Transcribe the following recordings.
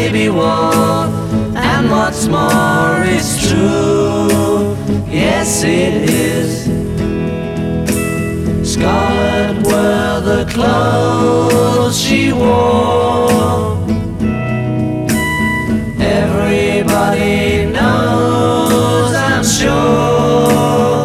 be war, and what's more, it's true. Yes, it is. Scarlet were the clothes she wore. Everybody knows, I'm sure.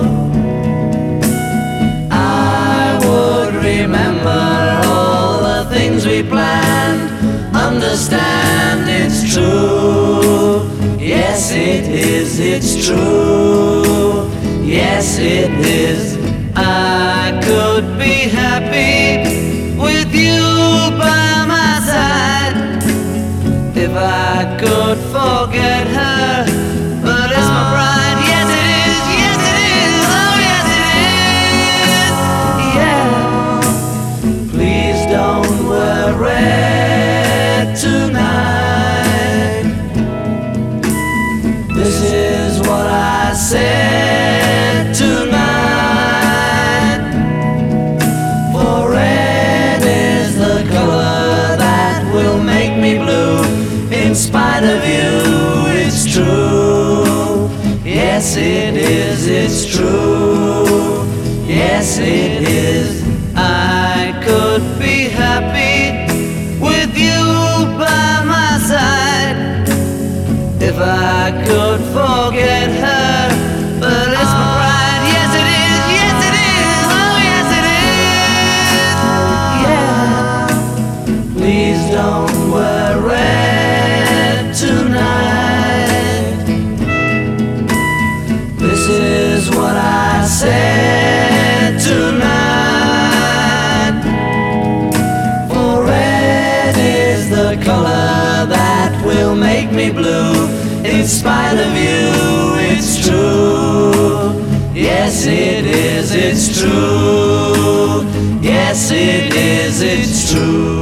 I would remember all the things we planned. Understand, it's true. Yes, it is, it's true. Yes, it is. I could be happy with you by my side if I could forget her, but it's my pride. Yes, it is, yes, it is, oh, yes, it is. Yeah, please don't worry tonight. This is what I said tonight. For red is the color that will make me blue. In spite of you, it's true. Yes, it is, it's true. Yes, it is. I could be happy with you by my side if I could forget her, but it's my pride. Yes, it is, yes, it is, oh, yes, it is. Yeah, please don't worry tonight. This is what I said tonight. For red is the color that will make me blue. In spite of you, it's true. Yes, it is, it's true. Yes, it is, it's true.